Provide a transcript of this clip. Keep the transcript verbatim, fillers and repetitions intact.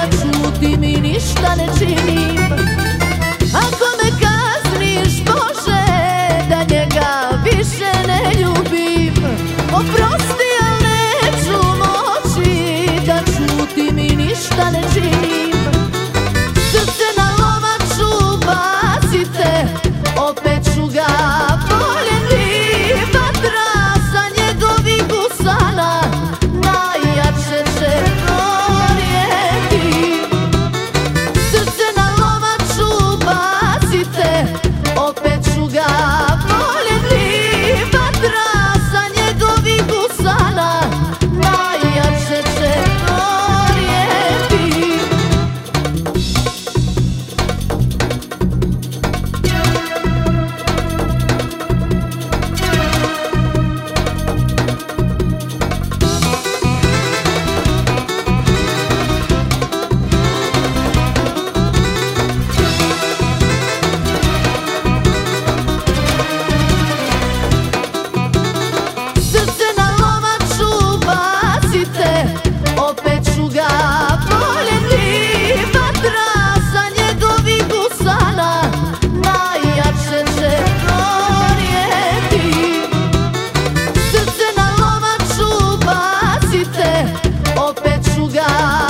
da čutim i ništa ne činim. Ako me kazniš Bože, da njega više ne ljubim. Oprosti, al neću moći da čutim i ništa ne činim. Srce na lomaču bacite, opet ću ga voljeti. Vatra sa njegovih usana najjače će gorjeti. Srce na lomaču bacite, opet ću ga voljeti. Vatra sa njegovih usana najjače će gorjeti. Srce na lomaču bacite, opet ću ga voljeti. Vatra sa njegovih usana najjače će gorjeti. Srce na lomaču bacite, opet ću ga